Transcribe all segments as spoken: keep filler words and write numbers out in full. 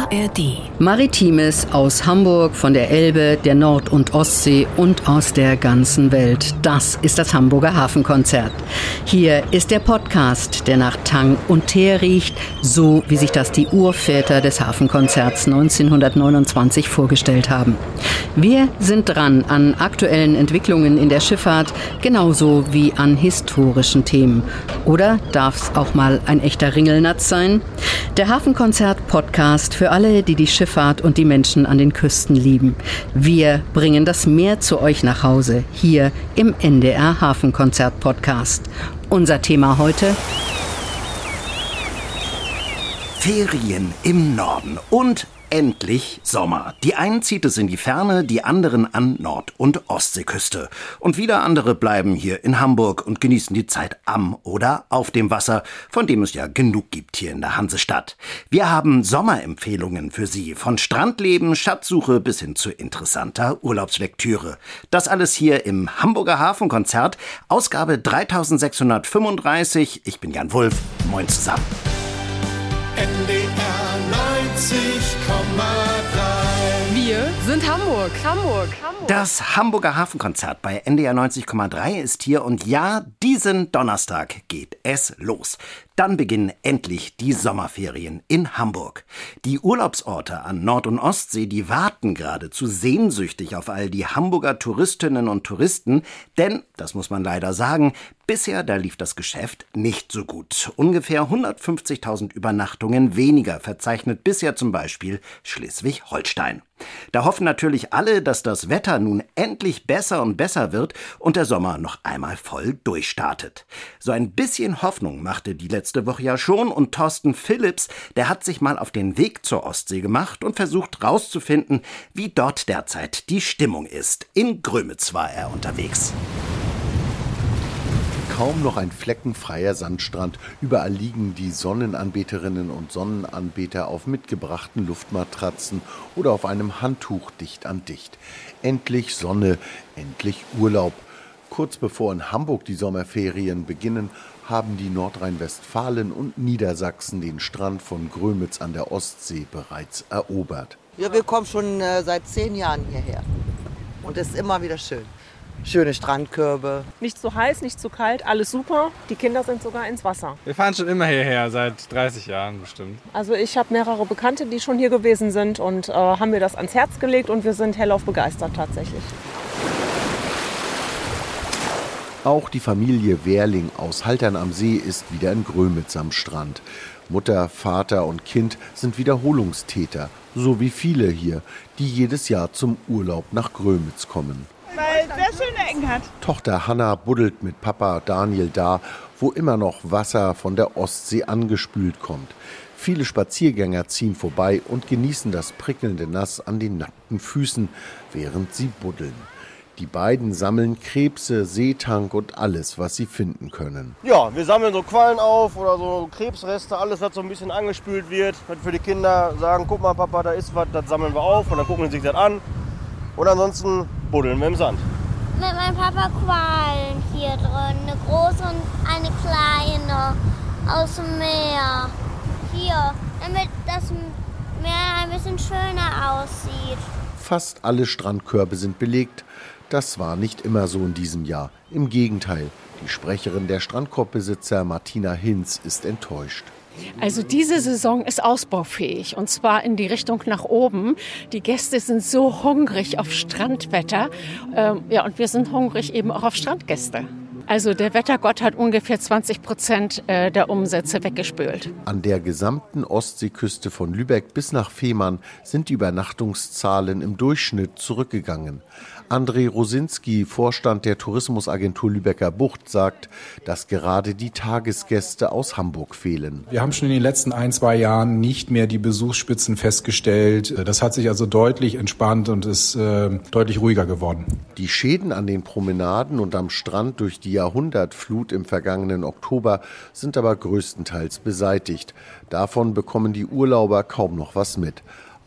A R D. Maritimes aus Hamburg, von der Elbe, der Nord- und Ostsee und aus der ganzen Welt. Das ist das Hamburger Hafenkonzert. Hier ist der Podcast, der nach Tang und Teer riecht, so wie sich das die Urväter des Hafenkonzerts neunzehnhundertneunundzwanzig vorgestellt haben. Wir sind dran an aktuellen Entwicklungen in der Schifffahrt, genauso wie an historischen Themen. Oder darf es auch mal ein echter Ringelnatz sein? Der Hafenkonzert-Podcast für alle, die die Schifffahrt und die Menschen an den Küsten lieben. Wir bringen das Meer zu euch nach Hause, hier im N D R Hafenkonzert-Podcast. Unser Thema heute: Ferien im Norden und endlich Sommer. Die einen zieht es in die Ferne, die anderen an Nord- und Ostseeküste. Und wieder andere bleiben hier in Hamburg und genießen die Zeit am oder auf dem Wasser, von dem es ja genug gibt hier in der Hansestadt. Wir haben Sommerempfehlungen für Sie, von Strandleben, Schatzsuche bis hin zu interessanter Urlaubslektüre. Das alles hier im Hamburger Hafenkonzert, Ausgabe dreitausendsechshundertfünfunddreißig. Ich bin Jan Wulff. Moin zusammen. N D R neunzig Komma drei. Wir sind Hamburg, Hamburg, Hamburg. Das Hamburger Hafenkonzert bei N D R neunzig Komma drei ist hier und ja, diesen Donnerstag geht es los. Dann beginnen endlich die Sommerferien in Hamburg. Die Urlaubsorte an Nord- und Ostsee, die warten geradezu sehnsüchtig auf all die Hamburger Touristinnen und Touristen, denn, das muss man leider sagen, bisher, da lief das Geschäft nicht so gut. Ungefähr hundertfünfzigtausend Übernachtungen weniger verzeichnet bisher zum Beispiel Schleswig-Holstein. Da hoffen natürlich alle, dass das Wetter nun endlich besser und besser wird und der Sommer noch einmal voll durchstartet. So ein bisschen Hoffnung machte die letzte Woche ja schon und Thorsten Phillips, der hat sich mal auf den Weg zur Ostsee gemacht und versucht rauszufinden, wie dort derzeit die Stimmung ist. In Grömitz war er unterwegs. Kaum noch ein fleckenfreier Sandstrand. Überall liegen die Sonnenanbeterinnen und Sonnenanbeter auf mitgebrachten Luftmatratzen oder auf einem Handtuch dicht an dicht. Endlich Sonne, endlich Urlaub. Kurz bevor in Hamburg die Sommerferien beginnen, haben die Nordrhein-Westfalen und Niedersachsen den Strand von Grömitz an der Ostsee bereits erobert. Ja, wir kommen schon äh, seit zehn Jahren hierher. Und es ist immer wieder schön. Schöne Strandkörbe. Nicht zu heiß, nicht zu kalt, alles super. Die Kinder sind sogar ins Wasser. Wir fahren schon immer hierher, seit dreißig Jahren bestimmt. Also ich habe mehrere Bekannte, die schon hier gewesen sind und äh, haben mir das ans Herz gelegt und wir sind hellauf begeistert tatsächlich. Auch die Familie Wehrling aus Haltern am See ist wieder in Grömitz am Strand. Mutter, Vater und Kind sind Wiederholungstäter, so wie viele hier, die jedes Jahr zum Urlaub nach Grömitz kommen. Weil es sehr schöne Ecken hat. Tochter Hanna buddelt mit Papa Daniel da, wo immer noch Wasser von der Ostsee angespült kommt. Viele Spaziergänger ziehen vorbei und genießen das prickelnde Nass an den nackten Füßen, während sie buddeln. Die beiden sammeln Krebse, Seetang und alles, was sie finden können. Ja, wir sammeln so Quallen auf oder so Krebsreste, alles, was so ein bisschen angespült wird. Für die Kinder sagen, guck mal Papa, da ist was, das sammeln wir auf und dann gucken sie sich das an. Und ansonsten buddeln wir im Sand. Mit meinem Papa Quallen hier drin, eine große und eine kleine aus dem Meer. Hier, damit das Meer ein bisschen schöner aussieht. Fast alle Strandkörbe sind belegt. Das war nicht immer so in diesem Jahr. Im Gegenteil, die Sprecherin der Strandkorbbesitzer Martina Hinz ist enttäuscht. Also diese Saison ist ausbaufähig und zwar in die Richtung nach oben. Die Gäste sind so hungrig auf Strandwetter, ähm, ja, und wir sind hungrig eben auch auf Strandgäste. Also der Wettergott hat ungefähr zwanzig Prozent der Umsätze weggespült. An der gesamten Ostseeküste von Lübeck bis nach Fehmarn sind die Übernachtungszahlen im Durchschnitt zurückgegangen. André Rosinski, Vorstand der Tourismusagentur Lübecker Bucht, sagt, dass gerade die Tagesgäste aus Hamburg fehlen. Wir haben schon in den letzten ein, zwei Jahren nicht mehr die Besuchsspitzen festgestellt. Das hat sich also deutlich entspannt und ist äh, deutlich ruhiger geworden. Die Schäden an den Promenaden und am Strand durch die Jahrhundertflut im vergangenen Oktober sind aber größtenteils beseitigt. Davon bekommen die Urlauber kaum noch was mit.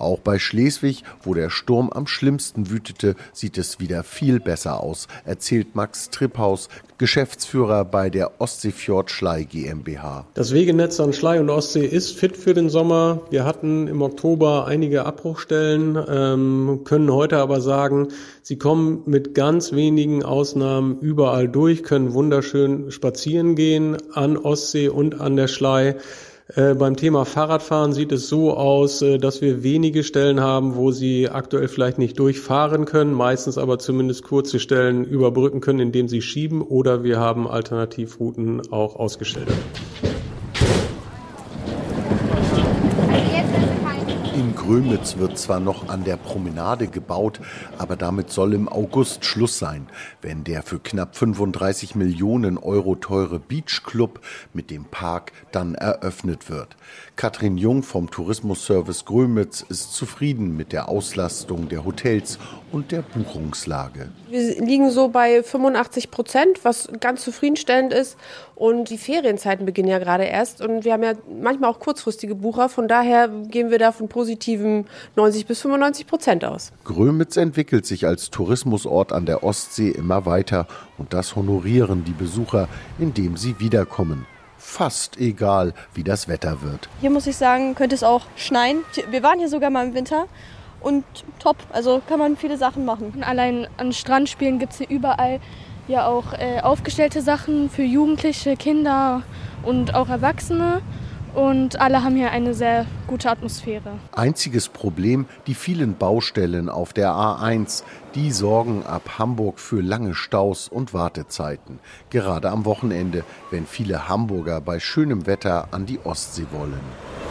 Auch bei Schleswig, wo der Sturm am schlimmsten wütete, sieht es wieder viel besser aus, erzählt Max Tripphaus, Geschäftsführer bei der Ostseefjord Schlei GmbH. Das Wegenetz an Schlei und Ostsee ist fit für den Sommer. Wir hatten im Oktober einige Abbruchstellen, ähm, können heute aber sagen, sie kommen mit ganz wenigen Ausnahmen überall durch, können wunderschön spazieren gehen an Ostsee und an der Schlei. Äh, beim Thema Fahrradfahren sieht es so aus, äh, dass wir wenige Stellen haben, wo sie aktuell vielleicht nicht durchfahren können, meistens aber zumindest kurze Stellen überbrücken können, indem sie schieben, oder wir haben Alternativrouten auch ausgestellt. In Grömitz wird zwar noch an der Promenade gebaut, aber damit soll im August Schluss sein, wenn der für knapp fünfunddreißig Millionen Euro teure Beach Club mit dem Park dann eröffnet wird. Katrin Jung vom Tourismusservice Grömitz ist zufrieden mit der Auslastung der Hotels und der Buchungslage. Wir liegen so bei fünfundachtzig Prozent, was ganz zufriedenstellend ist. Und die Ferienzeiten beginnen ja gerade erst. Und wir haben ja manchmal auch kurzfristige Bucher. Von daher gehen wir da von positiven neunzig bis fünfundneunzig Prozent aus. Grömitz entwickelt sich als Tourismusort an der Ostsee immer weiter. Und das honorieren die Besucher, indem sie wiederkommen. Fast egal, wie das Wetter wird. Hier muss ich sagen, könnte es auch schneien. Wir waren hier sogar mal im Winter und top, also kann man viele Sachen machen. Allein an Strandspielen gibt es hier überall ja auch äh, aufgestellte Sachen für Jugendliche, Kinder und auch Erwachsene. Und alle haben hier eine sehr gute Atmosphäre. Einziges Problem, die vielen Baustellen auf der A eins. Die sorgen ab Hamburg für lange Staus und Wartezeiten. Gerade am Wochenende, wenn viele Hamburger bei schönem Wetter an die Ostsee wollen.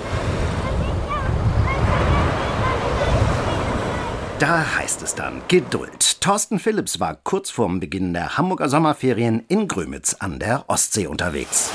Da heißt es dann Geduld. Thorsten Phillips war kurz vorm Beginn der Hamburger Sommerferien in Grömitz an der Ostsee unterwegs.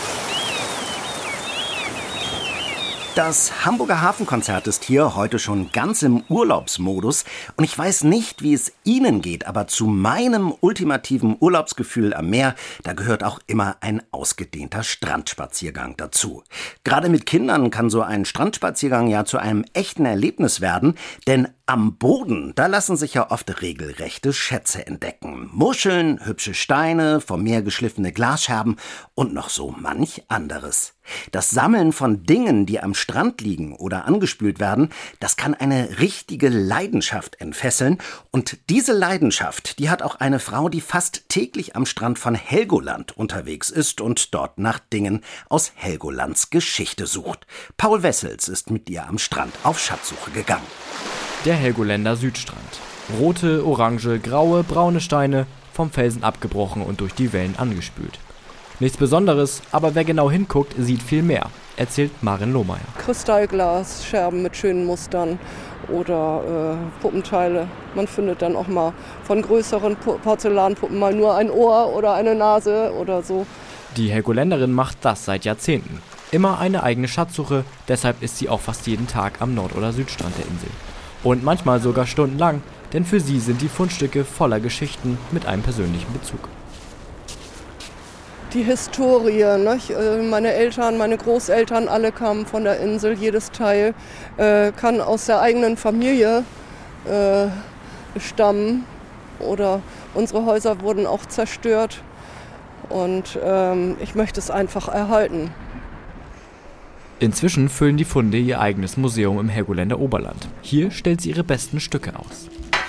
Das Hamburger Hafenkonzert ist hier heute schon ganz im Urlaubsmodus und ich weiß nicht, wie es Ihnen geht, aber zu meinem ultimativen Urlaubsgefühl am Meer, da gehört auch immer ein ausgedehnter Strandspaziergang dazu. Gerade mit Kindern kann so ein Strandspaziergang ja zu einem echten Erlebnis werden, denn am Boden, da lassen sich ja oft regelrechte Schätze entdecken. Muscheln, hübsche Steine, vom Meer geschliffene Glasscherben und noch so manch anderes. Das Sammeln von Dingen, die am Strand liegen oder angespült werden, das kann eine richtige Leidenschaft entfesseln. Und diese Leidenschaft, die hat auch eine Frau, die fast täglich am Strand von Helgoland unterwegs ist und dort nach Dingen aus Helgolands Geschichte sucht. Paul Wessels ist mit ihr am Strand auf Schatzsuche gegangen. Der Helgoländer Südstrand. Rote, orange, graue, braune Steine, vom Felsen abgebrochen und durch die Wellen angespült. Nichts Besonderes, aber wer genau hinguckt, sieht viel mehr, erzählt Maren Lohmeier. Kristallglas, Scherben mit schönen Mustern oder äh, Puppenteile. Man findet dann auch mal von größeren Porzellanpuppen mal nur ein Ohr oder eine Nase oder so. Die Helgoländerin macht das seit Jahrzehnten. Immer eine eigene Schatzsuche, deshalb ist sie auch fast jeden Tag am Nord- oder Südstrand der Insel. Und manchmal sogar stundenlang, denn für sie sind die Fundstücke voller Geschichten mit einem persönlichen Bezug. Die Historie, nicht? Meine Eltern, meine Großeltern, alle kamen von der Insel, jedes Teil äh, kann aus der eigenen Familie äh, stammen. Oder unsere Häuser wurden auch zerstört und ähm, ich möchte es einfach erhalten. Inzwischen füllen die Funde ihr eigenes Museum im Helgoländer Oberland. Hier stellt sie ihre besten Stücke aus.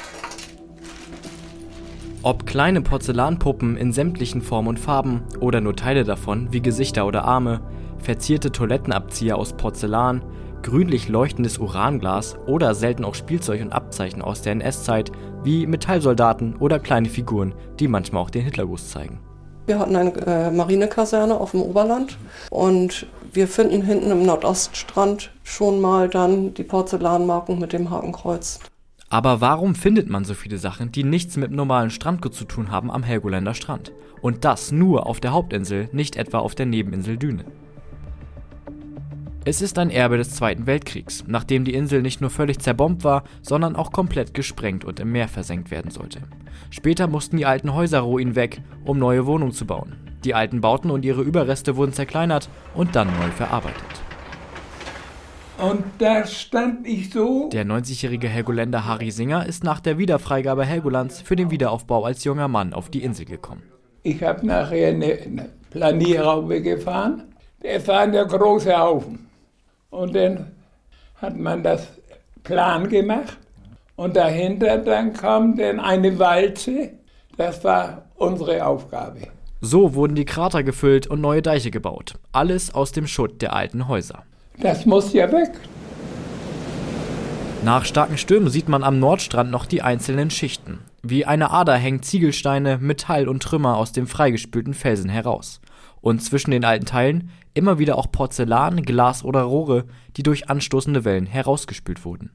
Ob kleine Porzellanpuppen in sämtlichen Formen und Farben oder nur Teile davon wie Gesichter oder Arme, verzierte Toilettenabzieher aus Porzellan, grünlich leuchtendes Uranglas oder selten auch Spielzeug und Abzeichen aus der N S-Zeit wie Metallsoldaten oder kleine Figuren, die manchmal auch den Hitlergruß zeigen. Wir hatten eine äh, Marinekaserne auf dem Oberland und wir finden hinten im Nordoststrand schon mal dann die Porzellanmarken mit dem Hakenkreuz. Aber warum findet man so viele Sachen, die nichts mit normalen Strandgut zu tun haben am Helgoländer Strand? Und das nur auf der Hauptinsel, nicht etwa auf der Nebeninsel Düne. Es ist ein Erbe des Zweiten Weltkriegs, nachdem die Insel nicht nur völlig zerbombt war, sondern auch komplett gesprengt und im Meer versenkt werden sollte. Später mussten die alten Häuserruinen weg, um neue Wohnungen zu bauen. Die alten Bauten und ihre Überreste wurden zerkleinert und dann neu verarbeitet. Und da stand ich so. Der neunzigjährige Helgoländer Harry Singer ist nach der Wiederfreigabe Helgolands für den Wiederaufbau als junger Mann auf die Insel gekommen. Ich habe nachher eine, eine Planierhaube gefahren. Es war der große Haufen. Und dann hat man das Plan gemacht. Und dahinter dann kam dann eine Walze. Das war unsere Aufgabe. So wurden die Krater gefüllt und neue Deiche gebaut. Alles aus dem Schutt der alten Häuser. Das muss ja weg. Nach starken Stürmen sieht man am Nordstrand noch die einzelnen Schichten. Wie eine Ader hängen Ziegelsteine, Metall und Trümmer aus dem freigespülten Felsen heraus. Und zwischen den alten Teilen immer wieder auch Porzellan, Glas oder Rohre, die durch anstoßende Wellen herausgespült wurden.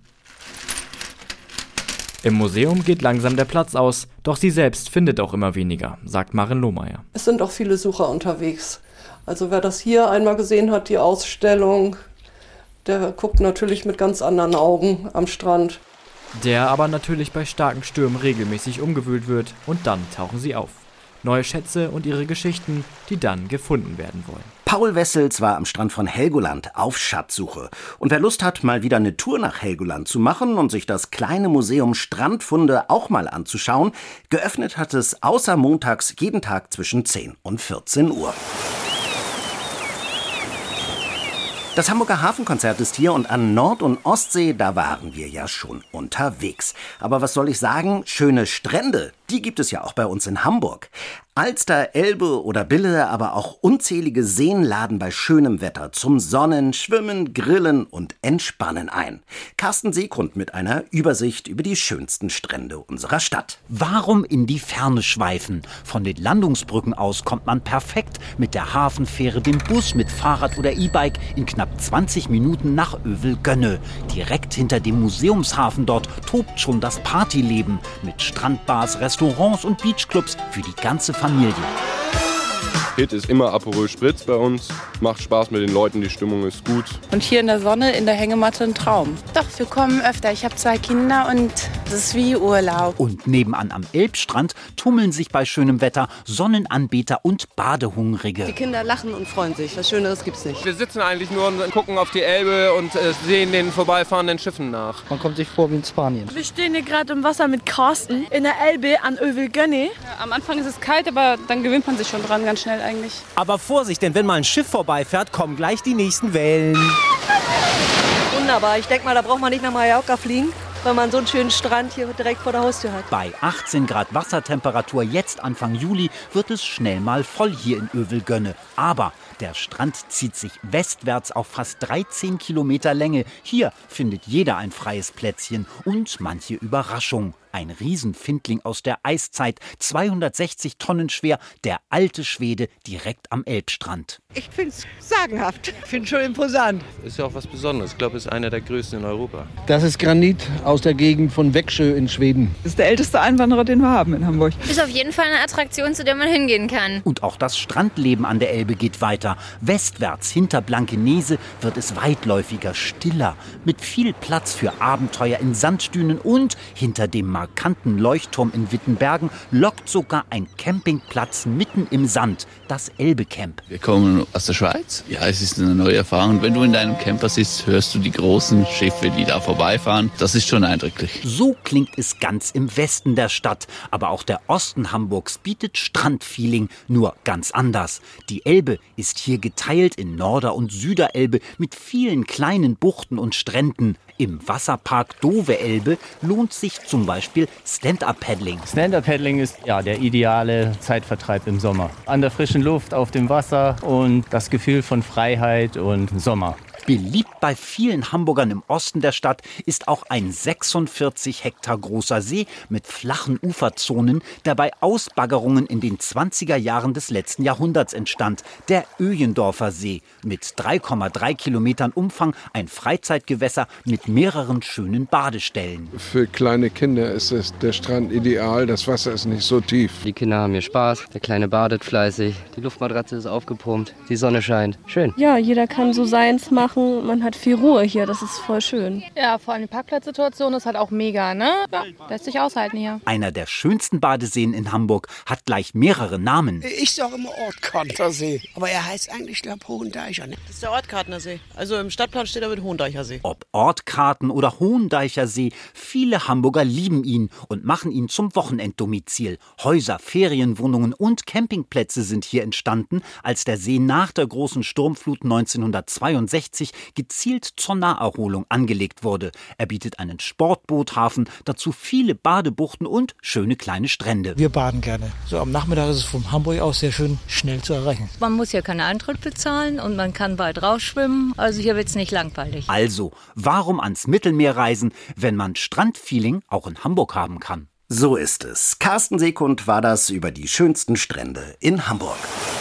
Im Museum geht langsam der Platz aus, doch sie selbst findet auch immer weniger, sagt Maren Lohmeier. Es sind auch viele Besucher unterwegs. Also wer das hier einmal gesehen hat, die Ausstellung, der guckt natürlich mit ganz anderen Augen am Strand. Der aber natürlich bei starken Stürmen regelmäßig umgewühlt wird und dann tauchen sie auf. Neue Schätze und ihre Geschichten, die dann gefunden werden wollen. Paul Wessels war am Strand von Helgoland auf Schatzsuche. Und wer Lust hat, mal wieder eine Tour nach Helgoland zu machen und sich das kleine Museum Strandfunde auch mal anzuschauen, geöffnet hat es außer montags jeden Tag zwischen zehn und vierzehn Uhr. Das Hamburger Hafenkonzert ist hier und an Nord- und Ostsee, da waren wir ja schon unterwegs. Aber was soll ich sagen? Schöne Strände, die gibt es ja auch bei uns in Hamburg. Alster, Elbe oder Bille, aber auch unzählige Seen laden bei schönem Wetter zum Sonnen, Schwimmen, Grillen und Entspannen ein. Carsten Seegrund mit einer Übersicht über die schönsten Strände unserer Stadt. Warum in die Ferne schweifen? Von den Landungsbrücken aus kommt man perfekt mit der Hafenfähre, dem Bus, mit Fahrrad oder E-Bike in knapp zwanzig Minuten nach Övelgönne. Direkt hinter dem Museumshafen dort tobt schon das Partyleben mit Strandbars, Restaurants und Beachclubs für die ganze Familie. Hit ist immer Aperol Spritz bei uns. Macht Spaß mit den Leuten, die Stimmung ist gut. Und hier in der Sonne, in der Hängematte ein Traum. Doch, wir kommen öfter. Ich habe zwei Kinder und das ist wie Urlaub. Und nebenan am Elbstrand tummeln sich bei schönem Wetter Sonnenanbeter und Badehungrige. Die Kinder lachen und freuen sich. Was Schöneres gibt's nicht. Wir sitzen eigentlich nur und gucken auf die Elbe und äh, sehen den vorbeifahrenden Schiffen nach. Man kommt sich vor wie in Spanien. Wir stehen hier gerade im Wasser mit Carsten in der Elbe an Övelgönne. Ja, am Anfang ist es kalt, aber dann gewöhnt man sich schon dran, ganz schnell eigentlich. Aber Vorsicht, denn wenn mal ein Schiff vorbeifährt, kommen gleich die nächsten Wellen. Wunderbar. Ich denke mal, da braucht man nicht nach Mallorca fliegen, weil man so einen schönen Strand hier direkt vor der Haustür hat. Bei achtzehn Grad Wassertemperatur jetzt Anfang Juli wird es schnell mal voll hier in Övelgönne. Aber der Strand zieht sich westwärts auf fast dreizehn Kilometer Länge. Hier findet jeder ein freies Plätzchen und manche Überraschung. Ein Riesenfindling aus der Eiszeit, zweihundertsechzig Tonnen schwer, der alte Schwede direkt am Elbstrand. Ich finde es sagenhaft. Ich finde es schon imposant. Ist ja auch was Besonderes. Ich glaube, es ist einer der größten in Europa. Das ist Granit aus der Gegend von Växjö in Schweden. Das ist der älteste Einwanderer, den wir haben in Hamburg. Ist auf jeden Fall eine Attraktion, zu der man hingehen kann. Und auch das Strandleben an der Elbe geht weiter. Westwärts hinter Blankenese wird es weitläufiger, stiller, mit viel Platz für Abenteuer in Sanddünen und hinter dem markanten Leuchtturm in Wittenbergen lockt sogar ein Campingplatz mitten im Sand, das Elbe-Camp. Wir kommen aus der Schweiz. Ja, es ist eine neue Erfahrung. Wenn du in deinem Camper sitzt, hörst du die großen Schiffe, die da vorbeifahren. Das ist schon eindrücklich. So klingt es ganz im Westen der Stadt. Aber auch der Osten Hamburgs bietet Strandfeeling, nur ganz anders. Die Elbe ist hier geteilt in Norder- und Süderelbe mit vielen kleinen Buchten und Stränden. Im Wasserpark Dove-Elbe lohnt sich zum Beispiel Stand-Up-Paddling. Stand-Up-Paddling ist ja der ideale Zeitvertreib im Sommer. An der frischen Luft, auf dem Wasser und das Gefühl von Freiheit und Sommer. Beliebt bei vielen Hamburgern im Osten der Stadt ist auch ein sechsundvierzig Hektar großer See mit flachen Uferzonen, der bei Ausbaggerungen in den zwanziger Jahren des letzten Jahrhunderts entstand. Der Öjendorfer See mit drei Komma drei Kilometern Umfang, ein Freizeitgewässer mit mehreren schönen Badestellen. Für kleine Kinder ist es der Strand ideal, das Wasser ist nicht so tief. Die Kinder haben hier Spaß, der Kleine badet fleißig, die Luftmatratze ist aufgepumpt, die Sonne scheint. Schön. Ja, jeder kann so seins machen. machen. Man hat viel Ruhe hier, das ist voll schön. Ja, vor allem die Parkplatzsituation ist halt auch mega, ne? Ja, lässt sich aushalten hier. Einer der schönsten Badeseen in Hamburg hat gleich mehrere Namen. Ich sage immer Ortkartner See, aber er heißt eigentlich, glaube ich, Hohendeicher. Ne? Das ist der Ortkartner See. Also im Stadtplan steht er mit Hohendeicher See. Ob Ortkarten oder Hohendeicher See, viele Hamburger lieben ihn und machen ihn zum Wochenenddomizil. Häuser, Ferienwohnungen und Campingplätze sind hier entstanden, als der See nach der großen Sturmflut neunzehnhundertzweiundsechzig gezielt zur Naherholung angelegt wurde. Er bietet einen Sportboothafen, dazu viele Badebuchten und schöne kleine Strände. Wir baden gerne. So am Nachmittag ist es von Hamburg aus sehr schön schnell zu erreichen. Man muss hier keinen Eintritt bezahlen und man kann bald rausschwimmen. Also hier wird es nicht langweilig. Also, warum ans Mittelmeer reisen, wenn man Strandfeeling auch in Hamburg haben kann? So ist es. Carsten Sekund war das über die schönsten Strände in Hamburg.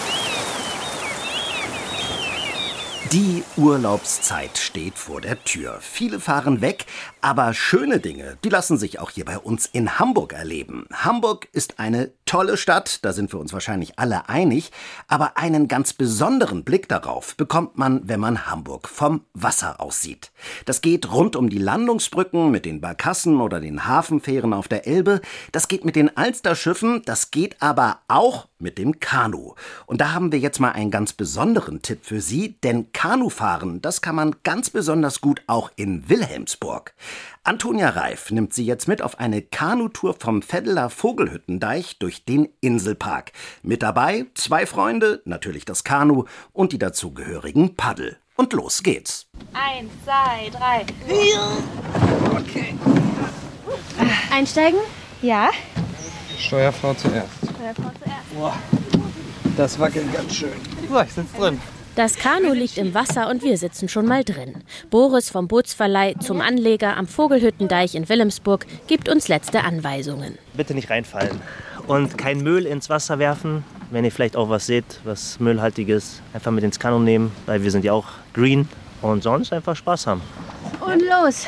Die Urlaubszeit steht vor der Tür. Viele fahren weg, aber schöne Dinge, die lassen sich auch hier bei uns in Hamburg erleben. Hamburg ist eine tolle Stadt, da sind wir uns wahrscheinlich alle einig, aber einen ganz besonderen Blick darauf bekommt man, wenn man Hamburg vom Wasser aus sieht. Das geht rund um die Landungsbrücken mit den Barkassen oder den Hafenfähren auf der Elbe, das geht mit den Alsterschiffen, das geht aber auch mit dem Kanu. Und da haben wir jetzt mal einen ganz besonderen Tipp für Sie, denn Kanufahren, das kann man ganz besonders gut auch in Wilhelmsburg. Antonia Reif nimmt Sie jetzt mit auf eine Kanutour vom Veddeler Vogelhüttendeich durch den Inselpark. Mit dabei zwei Freunde, natürlich das Kanu und die dazugehörigen Paddel. Und los geht's. Eins, zwei, drei. Okay. Einsteigen? Ja. Steuerfrau zuerst. Steuerfrau zuerst. Boah, das wackelt ganz schön. So, ich sitze drin. Das Kanu liegt im Wasser und wir sitzen schon mal drin. Boris vom Bootsverleih zum Anleger am Vogelhüttendeich in Wilhelmsburg gibt uns letzte Anweisungen. Bitte nicht reinfallen und kein Müll ins Wasser werfen. Wenn ihr vielleicht auch was seht, was Müllhaltiges, einfach mit ins Kanu nehmen, weil wir sind ja auch green und sonst einfach Spaß haben. Und los.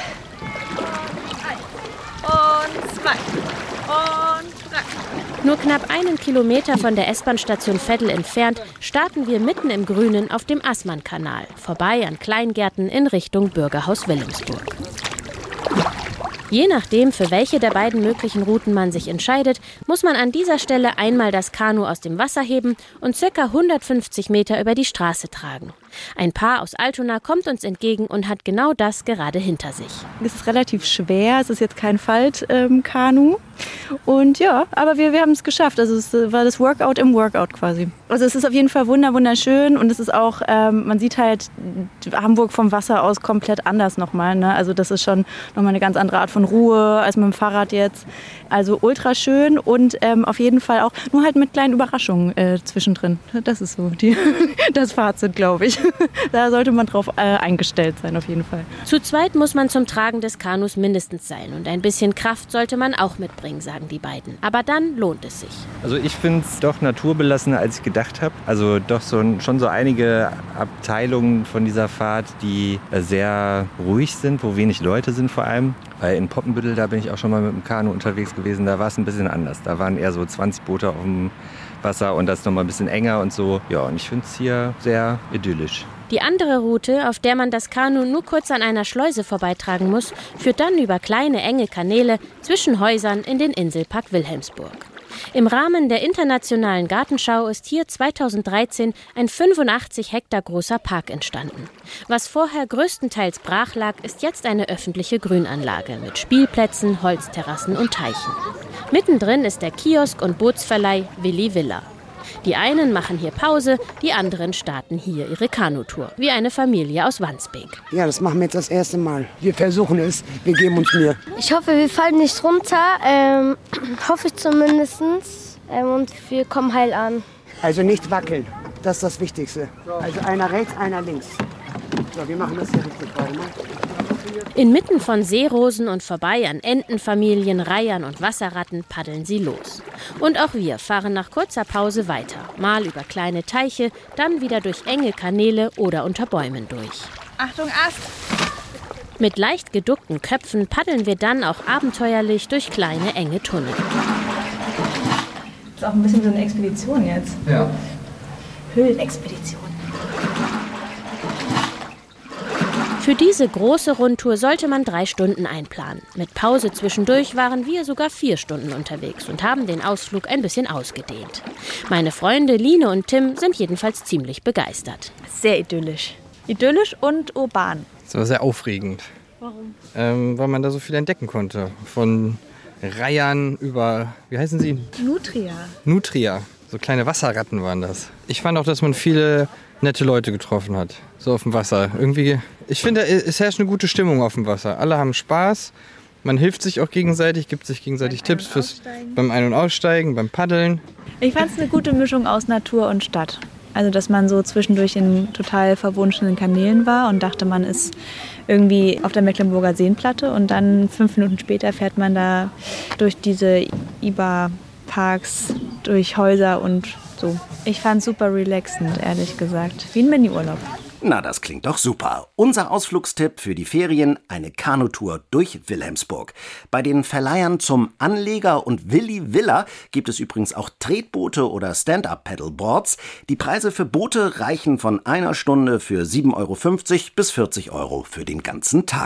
Und zwei. Und drei. Nur knapp einen Kilometer von der S-Bahn-Station Veddel entfernt starten wir mitten im Grünen auf dem Assmann-Kanal, vorbei an Kleingärten in Richtung Bürgerhaus Wilhelmsburg. Je nachdem, für welche der beiden möglichen Routen man sich entscheidet, muss man an dieser Stelle einmal das Kanu aus dem Wasser heben und ca. hundertfünfzig Meter über die Straße tragen. Ein Paar aus Altona kommt uns entgegen und hat genau das gerade hinter sich. Es ist relativ schwer, es ist jetzt kein Faltkanu. Und ja, aber wir, wir haben es geschafft. Also es war das Workout im Workout quasi. Also es ist auf jeden Fall wunder, wunderschön und es ist auch, ähm, man sieht halt Hamburg vom Wasser aus komplett anders nochmal. Ne? Also das ist schon nochmal eine ganz andere Art von Ruhe als mit dem Fahrrad jetzt. Also ultra schön und ähm, auf jeden Fall auch nur halt mit kleinen Überraschungen äh, zwischendrin. Das ist so die, das Fazit, glaube ich. Da sollte man drauf äh, eingestellt sein, auf jeden Fall. Zu zweit muss man zum Tragen des Kanus mindestens sein und ein bisschen Kraft sollte man auch mitbringen, sagen die beiden. Aber dann lohnt es sich. Also ich finde es doch naturbelassener, als ich gedacht habe. Also doch so, schon so einige Abteilungen von dieser Fahrt, die sehr ruhig sind, wo wenig Leute sind vor allem. Weil in Poppenbüttel, da bin ich auch schon mal mit dem Kanu unterwegs gewesen, da war es ein bisschen anders. Da waren eher so zwanzig Boote auf dem Wasser und das ist noch mal ein bisschen enger und so. Ja, und ich finde es hier sehr idyllisch. Die andere Route, auf der man das Kanu nur kurz an einer Schleuse vorbeitragen muss, führt dann über kleine, enge Kanäle zwischen Häusern in den Inselpark Wilhelmsburg. Im Rahmen der Internationalen Gartenschau ist hier zweitausenddreizehn ein fünfundachtzig Hektar großer Park entstanden. Was vorher größtenteils brach lag, ist jetzt eine öffentliche Grünanlage mit Spielplätzen, Holzterrassen und Teichen. Mittendrin ist der Kiosk und Bootsverleih Willi Villa. Die einen machen hier Pause, die anderen starten hier ihre Kanutour, wie eine Familie aus Wandsbek. Ja, das machen wir jetzt das erste Mal. Wir versuchen es, wir geben uns Mühe. Ich hoffe, wir fallen nicht runter, ähm, hoffe ich zumindest. Ähm, und wir kommen heil an. Also nicht wackeln, das ist das Wichtigste. Also einer rechts, einer links. So, wir machen das hier richtig gerade mal. Inmitten von Seerosen und vorbei an Entenfamilien, Reihern und Wasserratten paddeln sie los. Und auch wir fahren nach kurzer Pause weiter. Mal über kleine Teiche, dann wieder durch enge Kanäle oder unter Bäumen durch. Achtung, Ast! Mit leicht geduckten Köpfen paddeln wir dann auch abenteuerlich durch kleine, enge Tunnel. Das ist auch ein bisschen so eine Expedition jetzt. Ja. Höhlenexpedition. Für diese große Rundtour sollte man drei Stunden einplanen. Mit Pause zwischendurch waren wir sogar vier Stunden unterwegs und haben den Ausflug ein bisschen ausgedehnt. Meine Freunde Line und Tim sind jedenfalls ziemlich begeistert. Sehr idyllisch. Idyllisch und urban. Es war sehr aufregend. Warum? Ähm, weil man da so viel entdecken konnte. Von Reihern über, wie heißen sie? Nutria. Nutria. So kleine Wasserratten waren das. Ich fand auch, dass man viele nette Leute getroffen hat. So auf dem Wasser. Irgendwie, ich finde, es herrscht eine gute Stimmung auf dem Wasser. Alle haben Spaß. Man hilft sich auch gegenseitig, gibt sich gegenseitig beim Tipps fürs beim Ein- und Aussteigen, beim Paddeln. Ich fand es eine gute Mischung aus Natur und Stadt. Also, dass man so zwischendurch in total verwunschenen Kanälen war und dachte, man ist irgendwie auf der Mecklenburger Seenplatte. Und dann fünf Minuten später fährt man da durch diese I B A-Parks, durch Häuser und so. Ich fand es super relaxend, ehrlich gesagt. Wie ein Mini-Urlaub. Na, das klingt doch super. Unser Ausflugstipp für die Ferien: eine Kanutour durch Wilhelmsburg. Bei den Verleihern zum Anleger und Willi Villa gibt es übrigens auch Tretboote oder Stand-Up-Paddleboards. Die Preise für Boote reichen von einer Stunde für sieben Euro fünfzig bis vierzig Euro für den ganzen Tag.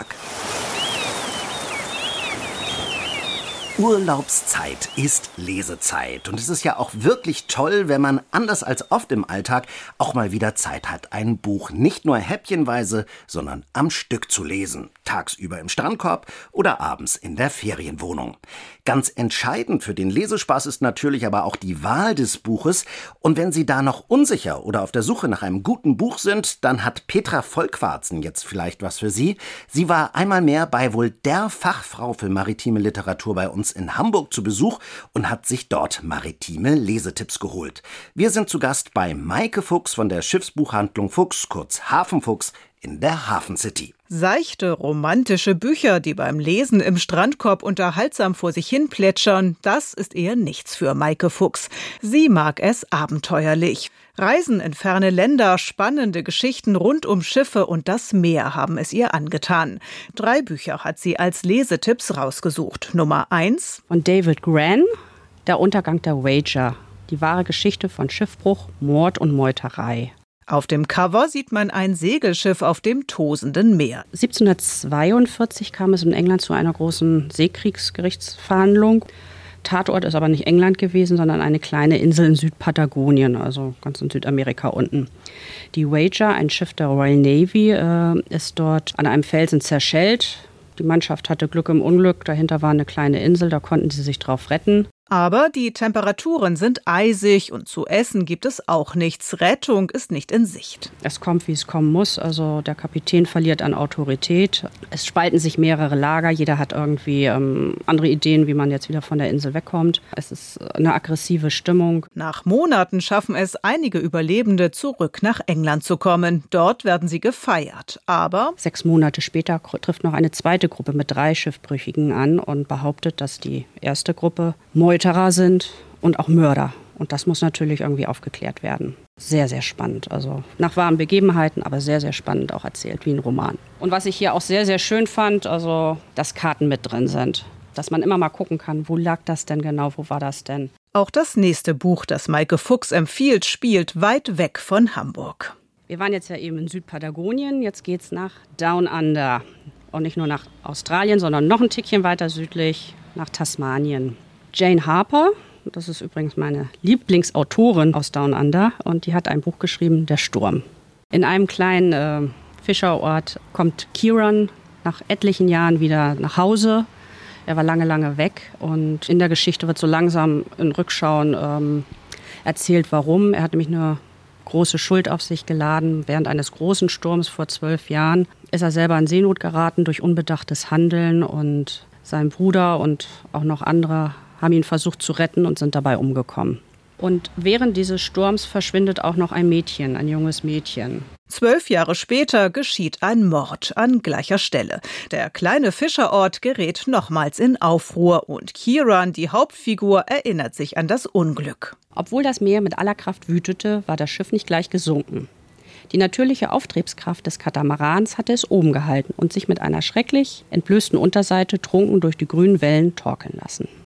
Urlaubszeit ist Lesezeit. Und es ist ja auch wirklich toll, wenn man anders als oft im Alltag auch mal wieder Zeit hat, ein Buch nicht nur häppchenweise, sondern am Stück zu lesen. Tagsüber im Strandkorb oder abends in der Ferienwohnung. Ganz entscheidend für den Lesespaß ist natürlich aber auch die Wahl des Buches. Und wenn Sie da noch unsicher oder auf der Suche nach einem guten Buch sind, dann hat Petra Vollquarzen jetzt vielleicht was für Sie. Sie war einmal mehr bei wohl der Fachfrau für maritime Literatur bei uns in Hamburg zu Besuch und hat sich dort maritime Lesetipps geholt. Wir sind zu Gast bei Maike Fuchs von der Schiffsbuchhandlung Fuchs, kurz Hafenfuchs, in der Hafen City. Seichte, romantische Bücher, die beim Lesen im Strandkorb unterhaltsam vor sich hin plätschern, das ist eher nichts für Maike Fuchs. Sie mag es abenteuerlich. Reisen in ferne Länder, spannende Geschichten rund um Schiffe und das Meer haben es ihr angetan. Drei Bücher hat sie als Lesetipps rausgesucht. Nummer eins. Von David Gran, Der Untergang der Wager. Die wahre Geschichte von Schiffbruch, Mord und Meuterei. Auf dem Cover sieht man ein Segelschiff auf dem tosenden Meer. siebzehnhundertzweiundvierzig kam es in England zu einer großen Seekriegsgerichtsverhandlung. Tatort ist aber nicht England gewesen, sondern eine kleine Insel in Südpatagonien, also ganz in Südamerika unten. Die Wager, ein Schiff der Royal Navy, äh, ist dort an einem Felsen zerschellt. Die Mannschaft hatte Glück im Unglück, dahinter war eine kleine Insel, da konnten sie sich drauf retten. Aber die Temperaturen sind eisig und zu essen gibt es auch nichts. Rettung ist nicht in Sicht. Es kommt, wie es kommen muss. Also der Kapitän verliert an Autorität. Es spalten sich mehrere Lager. Jeder hat irgendwie ähm, andere Ideen, wie man jetzt wieder von der Insel wegkommt. Es ist eine aggressive Stimmung. Nach Monaten schaffen es einige Überlebende, zurück nach England zu kommen. Dort werden sie gefeiert. Aber sechs Monate später trifft noch eine zweite Gruppe mit drei Schiffbrüchigen an und behauptet, dass die erste Gruppe Meuterer sind und auch Mörder. Und das muss natürlich irgendwie aufgeklärt werden. Sehr, sehr spannend. Also nach wahren Begebenheiten, aber sehr, sehr spannend auch erzählt, wie ein Roman. Und was ich hier auch sehr, sehr schön fand, also dass Karten mit drin sind. Dass man immer mal gucken kann, wo lag das denn genau, wo war das denn? Auch das nächste Buch, das Maike Fuchs empfiehlt, spielt weit weg von Hamburg. Wir waren jetzt ja eben in Südpatagonien, jetzt geht's nach Down Under. Und nicht nur nach Australien, sondern noch ein Tickchen weiter südlich, nach Tasmanien. Jane Harper, das ist übrigens meine Lieblingsautorin aus Down Under, und die hat ein Buch geschrieben, Der Sturm. In einem kleinen äh, Fischerort kommt Kieran nach etlichen Jahren wieder nach Hause. Er war lange, lange weg und in der Geschichte wird so langsam in Rückschauen ähm, erzählt, warum. Er hat nämlich eine große Schuld auf sich geladen. Während eines großen Sturms vor zwölf Jahren ist er selber in Seenot geraten durch unbedachtes Handeln und sein Bruder und auch noch andere haben ihn versucht zu retten und sind dabei umgekommen. Und während dieses Sturms verschwindet auch noch ein Mädchen, ein junges Mädchen. Zwölf Jahre später geschieht ein Mord an gleicher Stelle. Der kleine Fischerort gerät nochmals in Aufruhr und Kieran, die Hauptfigur, erinnert sich an das Unglück. Obwohl das Meer mit aller Kraft wütete, war das Schiff nicht gleich gesunken. Die natürliche Auftriebskraft des Katamarans hatte es oben gehalten und sich mit einer schrecklich entblößten Unterseite trunken durch die grünen Wellen torkeln lassen.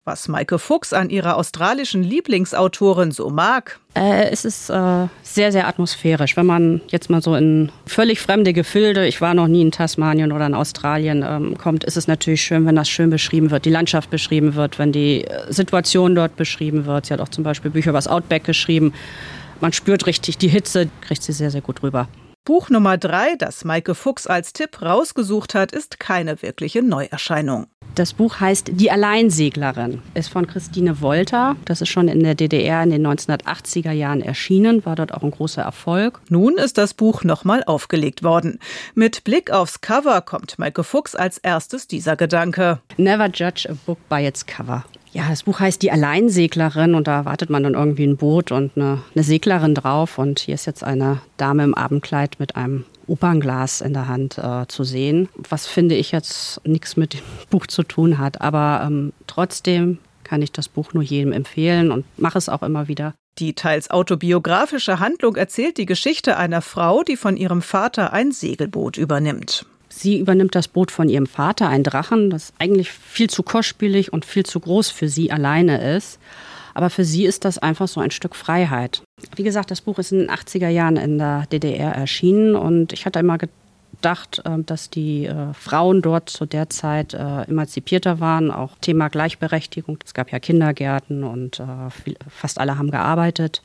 Was Maike Fuchs an ihrer australischen Lieblingsautorin so mag. Äh, es ist äh, sehr, sehr atmosphärisch. Wenn man jetzt mal so in völlig fremde Gefilde, ich war noch nie in Tasmanien oder in Australien, ähm, kommt, ist es natürlich schön, wenn das schön beschrieben wird, die Landschaft beschrieben wird, wenn die Situation dort beschrieben wird. Sie hat auch zum Beispiel Bücher über das Outback geschrieben. Man spürt richtig die Hitze, kriegt sie sehr, sehr gut rüber. Buch Nummer drei, das Maike Fuchs als Tipp rausgesucht hat, ist keine wirkliche Neuerscheinung. Das Buch heißt Die Alleinseglerin, ist von Christine Wolter. Das ist schon in der D D R in den neunzehnhundertachtziger Jahren erschienen, war dort auch ein großer Erfolg. Nun ist das Buch nochmal aufgelegt worden. Mit Blick aufs Cover kommt Maike Fuchs als erstes dieser Gedanke. Never judge a book by its cover. Ja, das Buch heißt Die Alleinseglerin und da wartet man dann irgendwie ein Boot und eine, eine Seglerin drauf. Und hier ist jetzt eine Dame im Abendkleid mit einem Opernglas in der Hand äh, zu sehen. Was, finde ich, jetzt nichts mit dem Buch zu tun hat. Aber ähm, trotzdem kann ich das Buch nur jedem empfehlen und mache es auch immer wieder. Die teils autobiografische Handlung erzählt die Geschichte einer Frau, die von ihrem Vater ein Segelboot übernimmt. Sie übernimmt das Boot von ihrem Vater, ein Drachen, das eigentlich viel zu kostspielig und viel zu groß für sie alleine ist. Aber für sie ist das einfach so ein Stück Freiheit. Wie gesagt, das Buch ist in den achtziger Jahren in der D D R erschienen und ich hatte immer gedacht, dass die Frauen dort zu der Zeit emanzipierter waren, auch Thema Gleichberechtigung. Es gab ja Kindergärten und fast alle haben gearbeitet.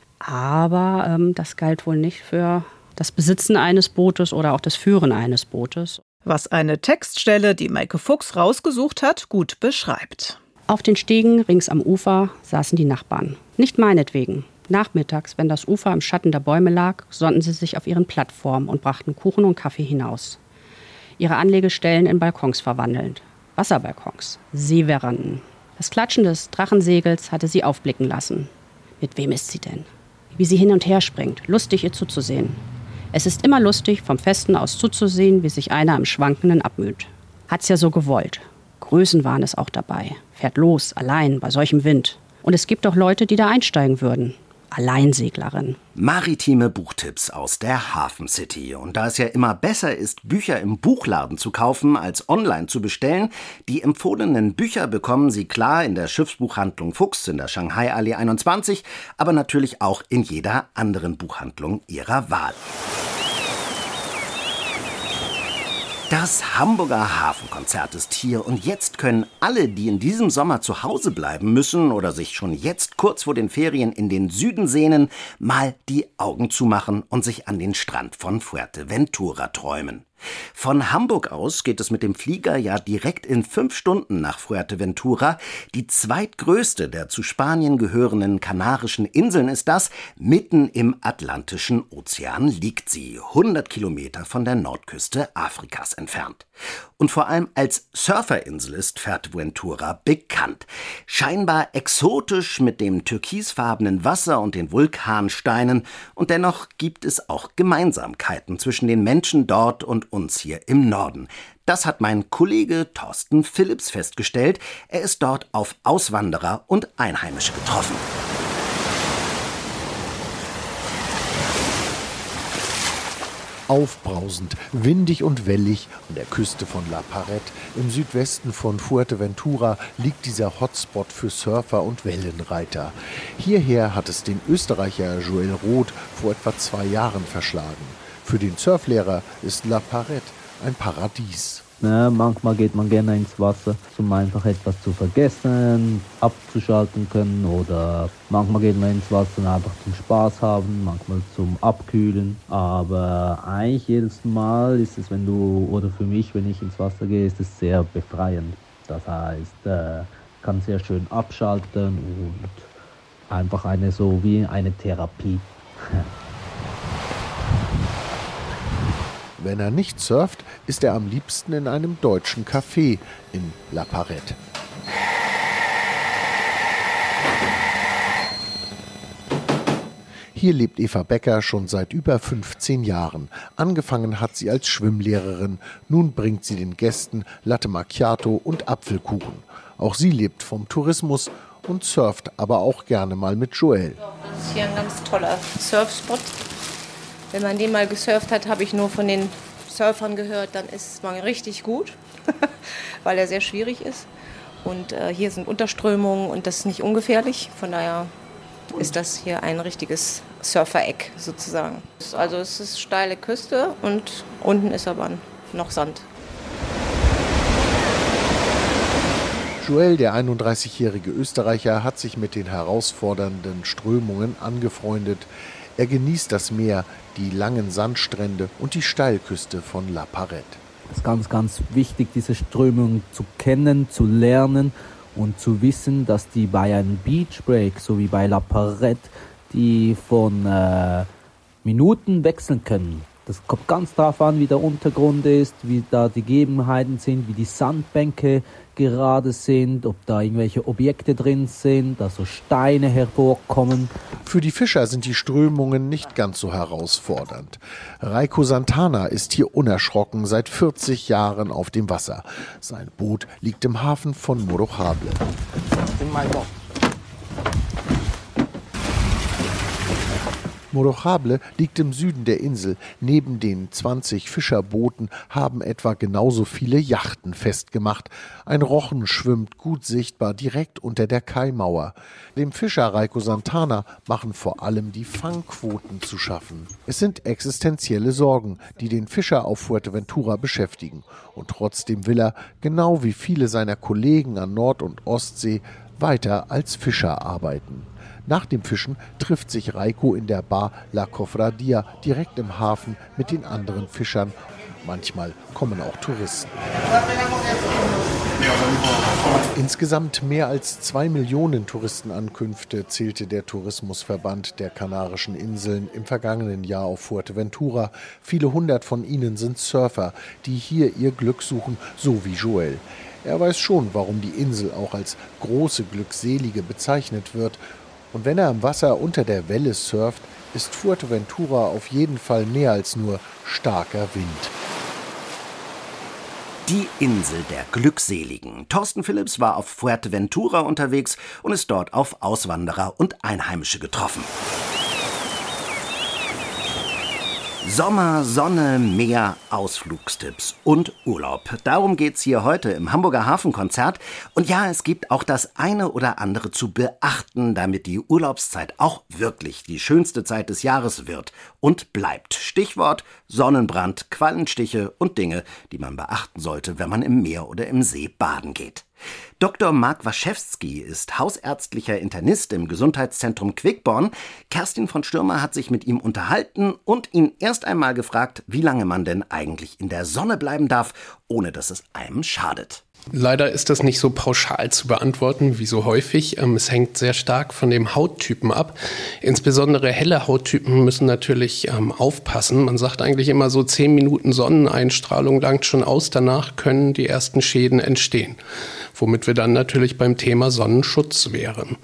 Aber das galt wohl nicht für das Besitzen eines Bootes oder auch das Führen eines Bootes. Was eine Textstelle, die Maike Fuchs rausgesucht hat, gut beschreibt. Auf den Stegen rings am Ufer saßen die Nachbarn. Nicht meinetwegen. Nachmittags, wenn das Ufer im Schatten der Bäume lag, sonnten sie sich auf ihren Plattformen und brachten Kuchen und Kaffee hinaus. Ihre Anlegestellen in Balkons verwandelnd. Wasserbalkons, Seeveranden. Das Klatschen des Drachensegels hatte sie aufblicken lassen. Mit wem ist sie denn? Wie sie hin und her springt, lustig ihr zuzusehen. Es ist immer lustig, vom Festen aus zuzusehen, wie sich einer im Schwankenden abmüht. Hat's ja so gewollt. Größen waren es auch dabei. Fährt los, allein, bei solchem Wind. Und es gibt auch Leute, die da einsteigen würden. Alleinseglerin. Maritime Buchtipps aus der Hafen City. Und da es ja immer besser ist, Bücher im Buchladen zu kaufen, als online zu bestellen, die empfohlenen Bücher bekommen Sie klar in der Schiffsbuchhandlung Fuchs in der Shanghai-Allee einundzwanzig, aber natürlich auch in jeder anderen Buchhandlung Ihrer Wahl. Das Hamburger Hafenkonzert ist hier und jetzt können alle, die in diesem Sommer zu Hause bleiben müssen oder sich schon jetzt kurz vor den Ferien in den Süden sehnen, mal die Augen zumachen und sich an den Strand von Fuerteventura träumen. Von Hamburg aus geht es mit dem Flieger ja direkt in fünf Stunden nach Fuerteventura. Die zweitgrößte der zu Spanien gehörenden Kanarischen Inseln ist das. Mitten im Atlantischen Ozean liegt sie, hundert Kilometer von der Nordküste Afrikas entfernt. Und vor allem als Surferinsel ist Fuerteventura bekannt. Scheinbar exotisch mit dem türkisfarbenen Wasser und den Vulkansteinen. Und dennoch gibt es auch Gemeinsamkeiten zwischen den Menschen dort und uns hier im Norden. Das hat mein Kollege Thorsten Phillips festgestellt. Er ist dort auf Auswanderer und Einheimische getroffen. Aufbrausend, windig und wellig an der Küste von La Parrette im Südwesten von Fuerteventura liegt dieser Hotspot für Surfer und Wellenreiter. Hierher hat es den Österreicher Joel Roth vor etwa zwei Jahren verschlagen. Für den Surflehrer ist La Parrette ein Paradies. Ne, manchmal geht man gerne ins Wasser, um einfach etwas zu vergessen, abzuschalten können, oder manchmal geht man ins Wasser und einfach zum Spaß haben, manchmal zum Abkühlen. Aber eigentlich jedes Mal ist es, wenn du, oder für mich, wenn ich ins Wasser gehe, ist es sehr befreiend. Das heißt, äh, kann sehr schön abschalten und einfach eine so wie eine Therapie. Wenn er nicht surft, ist er am liebsten in einem deutschen Café in La Parrette. Hier lebt Eva Becker schon seit über fünfzehn Jahren. Angefangen hat sie als Schwimmlehrerin. Nun bringt sie den Gästen Latte Macchiato und Apfelkuchen. Auch sie lebt vom Tourismus und surft aber auch gerne mal mit Joel. Das ist hier ein ganz toller Surfspot. Wenn man den mal gesurft hat, habe ich nur von den Surfern gehört, dann ist man richtig gut, weil er sehr schwierig ist. Und äh, hier sind Unterströmungen und das ist nicht ungefährlich. Von daher ist das hier ein richtiges Surfer-Eck sozusagen. Also es ist steile Küste und unten ist aber noch Sand. Joel, der einunddreißigjährige Österreicher, hat sich mit den herausfordernden Strömungen angefreundet. Er genießt das Meer, die langen Sandstrände und die Steilküste von La Parrette. Es ist ganz, ganz wichtig, diese Strömung zu kennen, zu lernen und zu wissen, dass die bei einem Beachbreak, so wie bei La Parrette, die von äh, Minuten wechseln können. Das kommt ganz darauf an, wie der Untergrund ist, wie da die Gegebenheiten sind, wie die Sandbänke gerade sind, ob da irgendwelche Objekte drin sind, also Steine hervorkommen. Für die Fischer sind die Strömungen nicht ganz so herausfordernd. Reiko Santana ist hier unerschrocken seit vierzig Jahren auf dem Wasser. Sein Boot liegt im Hafen von Morojable. Morojable liegt im Süden der Insel. Neben den zwanzig Fischerbooten haben etwa genauso viele Yachten festgemacht. Ein Rochen schwimmt gut sichtbar direkt unter der Kaimauer. Dem Fischer Reiko Santana machen vor allem die Fangquoten zu schaffen. Es sind existenzielle Sorgen, die den Fischer auf Fuerteventura beschäftigen. Und trotzdem will er, genau wie viele seiner Kollegen an Nord- und Ostsee, weiter als Fischer arbeiten. Nach dem Fischen trifft sich Reiko in der Bar La Cofradia direkt im Hafen mit den anderen Fischern. Manchmal kommen auch Touristen. Insgesamt mehr als zwei Millionen Touristenankünfte zählte der Tourismusverband der Kanarischen Inseln im vergangenen Jahr auf Fuerteventura. Viele hundert von ihnen sind Surfer, die hier ihr Glück suchen, so wie Joel. Er weiß schon, warum die Insel auch als große Glückselige bezeichnet wird. Und wenn er am Wasser unter der Welle surft, ist Fuerteventura auf jeden Fall mehr als nur starker Wind. Die Insel der Glückseligen. Thorsten Phillips war auf Fuerteventura unterwegs und ist dort auf Auswanderer und Einheimische getroffen. Sommer, Sonne, Meer, Ausflugstipps und Urlaub. Darum geht's hier heute im Hamburger Hafenkonzert. Und ja, es gibt auch das eine oder andere zu beachten, damit die Urlaubszeit auch wirklich die schönste Zeit des Jahres wird und bleibt. Stichwort Sonnenbrand, Quallenstiche und Dinge, die man beachten sollte, wenn man im Meer oder im See baden geht. Doktor Mark Waschewski ist hausärztlicher Internist im Gesundheitszentrum Quickborn. Kerstin von Stürmer hat sich mit ihm unterhalten und ihn erst einmal gefragt, wie lange man denn eigentlich in der Sonne bleiben darf, ohne dass es einem schadet. Leider ist das nicht so pauschal zu beantworten wie so häufig. Es hängt sehr stark von dem Hauttypen ab. Insbesondere helle Hauttypen müssen natürlich ähm, aufpassen. Man sagt eigentlich immer so zehn Minuten Sonneneinstrahlung langt schon aus. Danach können die ersten Schäden entstehen. Womit wir dann natürlich beim Thema Sonnenschutz wären.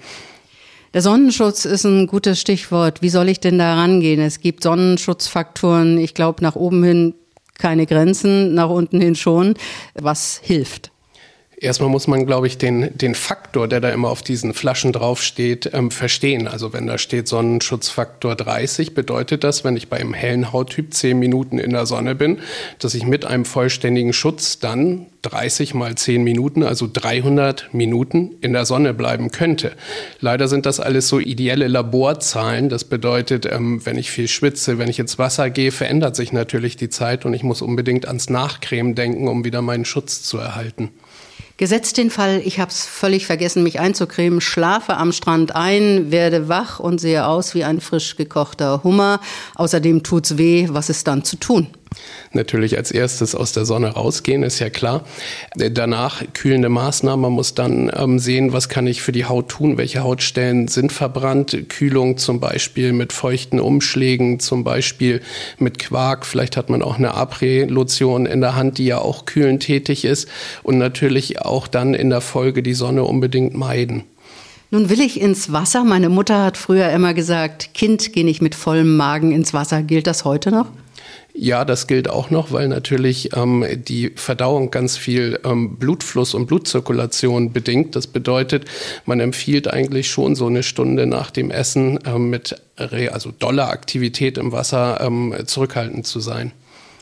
Der Sonnenschutz ist ein gutes Stichwort. Wie soll ich denn da rangehen? Es gibt Sonnenschutzfaktoren, ich glaube nach oben hin keine Grenzen, nach unten hin schon. Was hilft? Erstmal muss man, glaube ich, den, den Faktor, der da immer auf diesen Flaschen draufsteht, ähm, verstehen. Also wenn da steht Sonnenschutzfaktor dreißig, bedeutet das, wenn ich bei einem hellen Hauttyp zehn Minuten in der Sonne bin, dass ich mit einem vollständigen Schutz dann dreißig mal zehn Minuten, also dreihundert Minuten in der Sonne bleiben könnte. Leider sind das alles so ideelle Laborzahlen. Das bedeutet, ähm, wenn ich viel schwitze, wenn ich ins Wasser gehe, verändert sich natürlich die Zeit und ich muss unbedingt ans Nachcremen denken, um wieder meinen Schutz zu erhalten. Gesetzt den Fall, ich habe es völlig vergessen, mich einzucremen, schlafe am Strand ein, werde wach und sehe aus wie ein frisch gekochter Hummer. Außerdem tut's weh, was ist dann zu tun? Natürlich als erstes aus der Sonne rausgehen, ist ja klar. Danach kühlende Maßnahmen. Man muss dann ähm, sehen, was kann ich für die Haut tun, welche Hautstellen sind verbrannt. Kühlung zum Beispiel mit feuchten Umschlägen, zum Beispiel mit Quark. Vielleicht hat man auch eine Après-Lotion in der Hand, die ja auch kühlend tätig ist. Und natürlich auch dann in der Folge die Sonne unbedingt meiden. Nun will ich ins Wasser. Meine Mutter hat früher immer gesagt, Kind, geh nicht mit vollem Magen ins Wasser. Gilt das heute noch? Ja, das gilt auch noch, weil natürlich ähm, die Verdauung ganz viel ähm, Blutfluss und Blutzirkulation bedingt. Das bedeutet, man empfiehlt eigentlich schon so eine Stunde nach dem Essen ähm, mit re- also doller Aktivität im Wasser ähm, zurückhaltend zu sein.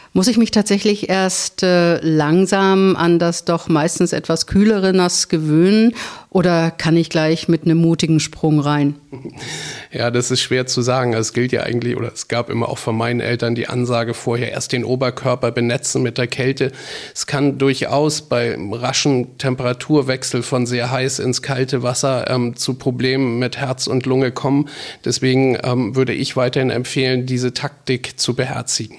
Muss ich mich tatsächlich erst äh, langsam an das doch meistens etwas kühlere Nass gewöhnen oder kann ich gleich mit einem mutigen Sprung rein? Ja, das ist schwer zu sagen. Es gilt ja eigentlich, oder es gab immer auch von meinen Eltern die Ansage vorher, erst den Oberkörper benetzen mit der Kälte. Es kann durchaus bei raschen Temperaturwechsel von sehr heiß ins kalte Wasser ähm, zu Problemen mit Herz und Lunge kommen. Deswegen ähm, würde ich weiterhin empfehlen, diese Taktik zu beherzigen.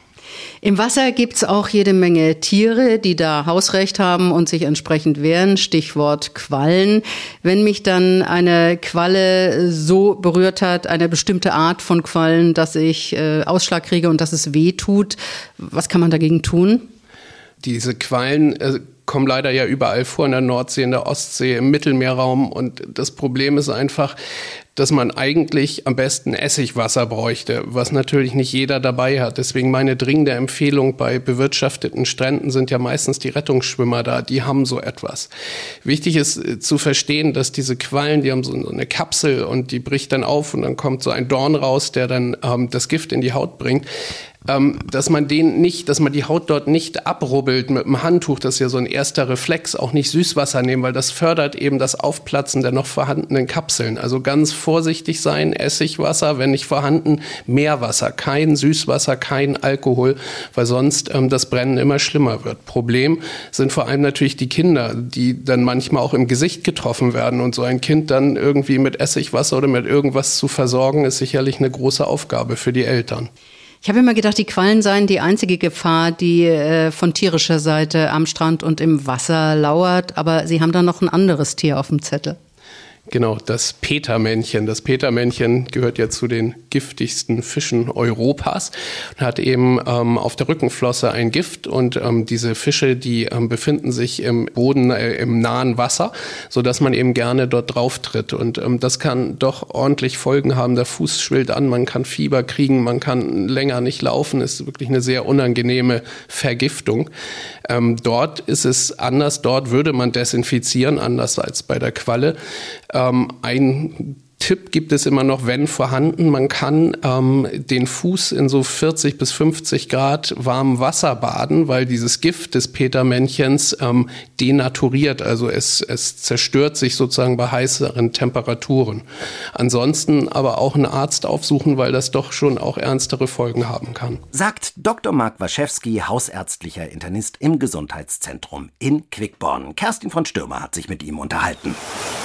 Im Wasser gibt's auch jede Menge Tiere, die da Hausrecht haben und sich entsprechend wehren. Stichwort Quallen. Wenn mich dann eine Qualle so berührt hat, eine bestimmte Art von Quallen, dass ich äh, Ausschlag kriege und dass es weh tut, was kann man dagegen tun? Diese Quallen äh, kommen leider ja überall vor, in der Nordsee, in der Ostsee, im Mittelmeerraum. Und das Problem ist einfach, dass man eigentlich am besten Essigwasser bräuchte, was natürlich nicht jeder dabei hat. Deswegen meine dringende Empfehlung, bei bewirtschafteten Stränden sind ja meistens die Rettungsschwimmer da, die haben so etwas. Wichtig ist zu verstehen, dass diese Quallen, die haben so eine Kapsel und die bricht dann auf und dann kommt so ein Dorn raus, der dann ähm, das Gift in die Haut bringt. Ähm, dass man den nicht, dass man die Haut dort nicht abrubbelt mit einem Handtuch, das ist ja so ein erster Reflex, auch nicht Süßwasser nehmen, weil das fördert eben das Aufplatzen der noch vorhandenen Kapseln. Also ganz vorsichtig sein, Essigwasser, wenn nicht vorhanden, Meerwasser, kein Süßwasser, kein Alkohol, weil sonst ähm, das Brennen immer schlimmer wird. Problem sind vor allem natürlich die Kinder, die dann manchmal auch im Gesicht getroffen werden und so ein Kind dann irgendwie mit Essigwasser oder mit irgendwas zu versorgen, ist sicherlich eine große Aufgabe für die Eltern. Ich habe immer gedacht, die Quallen seien die einzige Gefahr, die äh, von tierischer Seite am Strand und im Wasser lauert. Aber Sie haben da noch ein anderes Tier auf dem Zettel. Genau, das Petermännchen. Das Petermännchen gehört ja zu den giftigsten Fischen Europas und hat eben ähm, auf der Rückenflosse ein Gift und ähm, diese Fische, die ähm, befinden sich im Boden, äh, im nahen Wasser, sodass man eben gerne dort drauf tritt und ähm, das kann doch ordentlich Folgen haben. Der Fuß schwillt an, man kann Fieber kriegen, man kann länger nicht laufen, ist wirklich eine sehr unangenehme Vergiftung. Ähm, dort ist es anders, dort würde man desinfizieren, anders als bei der Qualle. Ähm, ein Tipp gibt es immer noch, wenn vorhanden, man kann ähm, den Fuß in so vierzig bis fünfzig Grad warmem Wasser baden, weil dieses Gift des Petermännchens ähm, denaturiert, also es, es zerstört sich sozusagen bei heißeren Temperaturen. Ansonsten aber auch einen Arzt aufsuchen, weil das doch schon auch ernstere Folgen haben kann. Sagt Doktor Mark Waschewski, hausärztlicher Internist im Gesundheitszentrum in Quickborn. Kerstin von Stürmer hat sich mit ihm unterhalten.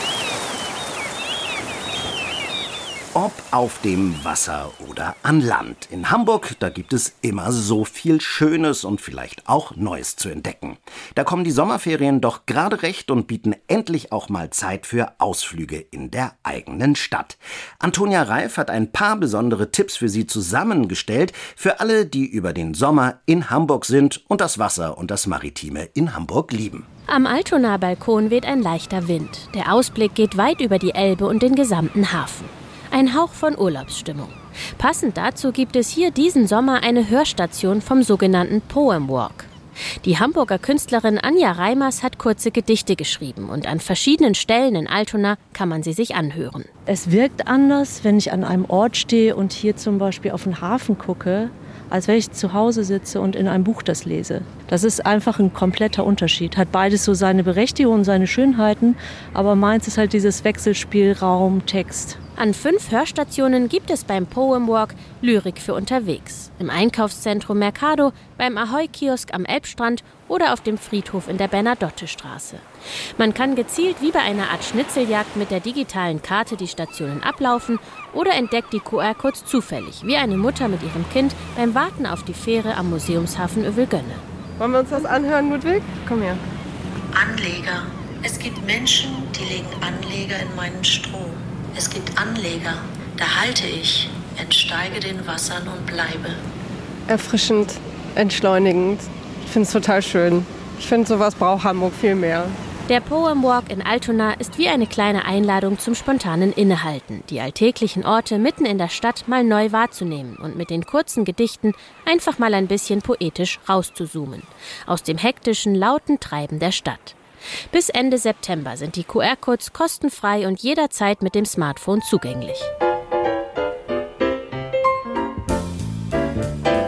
Ob auf dem Wasser oder an Land. In Hamburg, da gibt es immer so viel Schönes und vielleicht auch Neues zu entdecken. Da kommen die Sommerferien doch gerade recht und bieten endlich auch mal Zeit für Ausflüge in der eigenen Stadt. Antonia Reif hat ein paar besondere Tipps für Sie zusammengestellt, für alle, die über den Sommer in Hamburg sind und das Wasser und das Maritime in Hamburg lieben. Am Altonaer Balkon weht ein leichter Wind. Der Ausblick geht weit über die Elbe und den gesamten Hafen. Ein Hauch von Urlaubsstimmung. Passend dazu gibt es hier diesen Sommer eine Hörstation vom sogenannten Poem Walk. Die Hamburger Künstlerin Anja Reimers hat kurze Gedichte geschrieben und an verschiedenen Stellen in Altona kann man sie sich anhören. Es wirkt anders, wenn ich an einem Ort stehe und hier zum Beispiel auf den Hafen gucke, als wenn ich zu Hause sitze und in einem Buch das lese. Das ist einfach ein kompletter Unterschied. Hat beides so seine Berechtigung und seine Schönheiten, aber meins ist halt dieses Wechselspiel Raum, Text. An fünf Hörstationen gibt es beim Poem Walk Lyrik für unterwegs. Im Einkaufszentrum Mercado, beim Ahoi-Kiosk am Elbstrand oder auf dem Friedhof in der Bernadottestraße. Man kann gezielt wie bei einer Art Schnitzeljagd mit der digitalen Karte die Stationen ablaufen oder entdeckt die Q R-Codes zufällig, wie eine Mutter mit ihrem Kind beim Warten auf die Fähre am Museumshafen Övelgönne. Wollen wir uns das anhören, Ludwig? Komm her. Anleger. Es gibt Menschen, die legen Anleger in meinen Strom. Es gibt Anleger, da halte ich, entsteige den Wassern und bleibe. Erfrischend, entschleunigend. Ich finde es total schön. Ich finde, sowas braucht Hamburg viel mehr. Der Poem Walk in Altona ist wie eine kleine Einladung zum spontanen Innehalten, die alltäglichen Orte mitten in der Stadt mal neu wahrzunehmen und mit den kurzen Gedichten einfach mal ein bisschen poetisch rauszuzoomen. Aus dem hektischen, lauten Treiben der Stadt. Bis Ende September sind die Q R-Codes kostenfrei und jederzeit mit dem Smartphone zugänglich.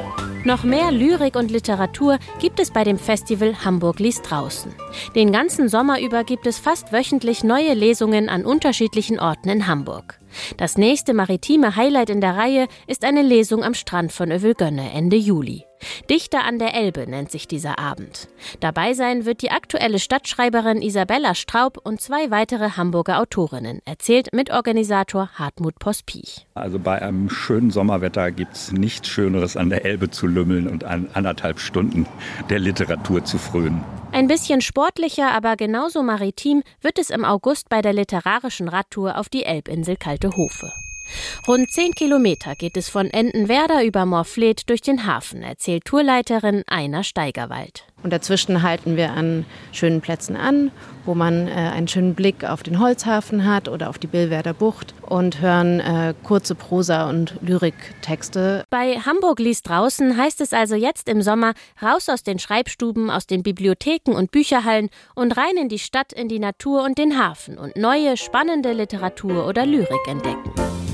Noch mehr Lyrik und Literatur gibt es bei dem Festival Hamburg liest draußen. Den ganzen Sommer über gibt es fast wöchentlich neue Lesungen an unterschiedlichen Orten in Hamburg. Das nächste maritime Highlight in der Reihe ist eine Lesung am Strand von Övelgönne Ende Juli. Dichter an der Elbe nennt sich dieser Abend. Dabei sein wird die aktuelle Stadtschreiberin Isabella Straub und zwei weitere Hamburger Autorinnen, erzählt Mitorganisator Hartmut Pospiech. Also bei einem schönen Sommerwetter gibt es nichts Schöneres, an der Elbe zu lümmeln und an anderthalb Stunden der Literatur zu frönen. Ein bisschen sportlicher, aber genauso maritim wird es im August bei der literarischen Radtour auf die Elbinsel Kalte Hofe. Rund zehn Kilometer geht es von Endenwerder über Morfleet durch den Hafen, erzählt Tourleiterin Aina Steigerwald. Und dazwischen halten wir an schönen Plätzen an, wo man äh, einen schönen Blick auf den Holzhafen hat oder auf die Billwerder Bucht und hören äh, kurze Prosa- und Lyriktexte. Bei Hamburg liest draußen heißt es also jetzt im Sommer raus aus den Schreibstuben, aus den Bibliotheken und Bücherhallen und rein in die Stadt, in die Natur und den Hafen und neue, spannende Literatur oder Lyrik entdecken.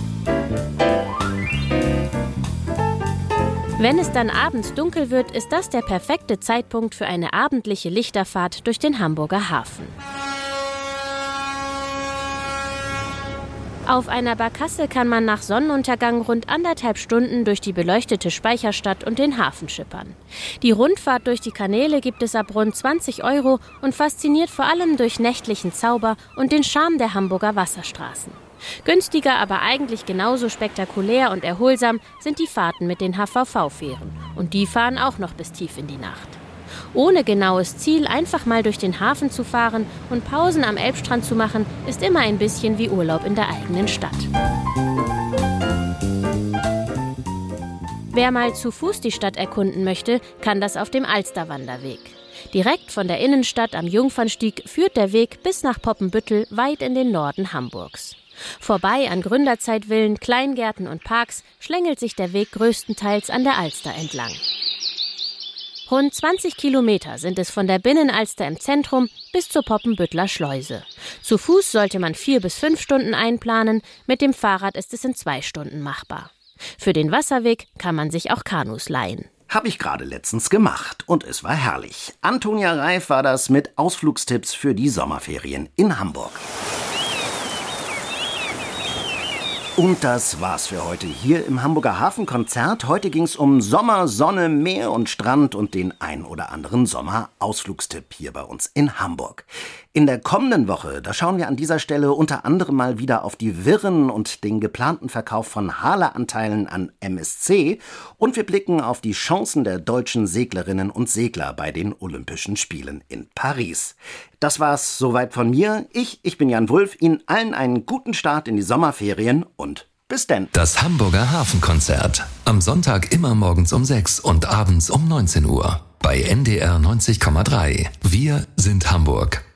Wenn es dann abends dunkel wird, ist das der perfekte Zeitpunkt für eine abendliche Lichterfahrt durch den Hamburger Hafen. Auf einer Barkasse kann man nach Sonnenuntergang rund anderthalb Stunden durch die beleuchtete Speicherstadt und den Hafen schippern. Die Rundfahrt durch die Kanäle gibt es ab rund zwanzig Euro und fasziniert vor allem durch nächtlichen Zauber und den Charme der Hamburger Wasserstraßen. Günstiger, aber eigentlich genauso spektakulär und erholsam sind die Fahrten mit den H V V-Fähren. Und die fahren auch noch bis tief in die Nacht. Ohne genaues Ziel einfach mal durch den Hafen zu fahren und Pausen am Elbstrand zu machen, ist immer ein bisschen wie Urlaub in der eigenen Stadt. Wer mal zu Fuß die Stadt erkunden möchte, kann das auf dem Alsterwanderweg. Direkt von der Innenstadt am Jungfernstieg führt der Weg bis nach Poppenbüttel weit in den Norden Hamburgs. Vorbei an Gründerzeitvillen, Kleingärten und Parks schlängelt sich der Weg größtenteils an der Alster entlang. Rund zwanzig Kilometer sind es von der Binnenalster im Zentrum bis zur Poppenbüttler Schleuse. Zu Fuß sollte man vier bis fünf Stunden einplanen, mit dem Fahrrad ist es in zwei Stunden machbar. Für den Wasserweg kann man sich auch Kanus leihen. Habe ich gerade letztens gemacht und es war herrlich. Antonia Reif war das mit Ausflugstipps für die Sommerferien in Hamburg. Und das war's für heute hier im Hamburger Hafenkonzert. Heute ging's um Sommer, Sonne, Meer und Strand und den ein oder anderen Sommerausflugstipp hier bei uns in Hamburg. In der kommenden Woche, da schauen wir an dieser Stelle unter anderem mal wieder auf die Wirren und den geplanten Verkauf von Hale-Anteilen an M S C und wir blicken auf die Chancen der deutschen Seglerinnen und Segler bei den Olympischen Spielen in Paris. Das war's soweit von mir. Ich, ich bin Jan Wulff. Ihnen allen einen guten Start in die Sommerferien und bis denn. Das Hamburger Hafenkonzert. Am Sonntag immer morgens um sechs und abends um neunzehn Uhr. Bei N D R neunzig Komma drei. Wir sind Hamburg.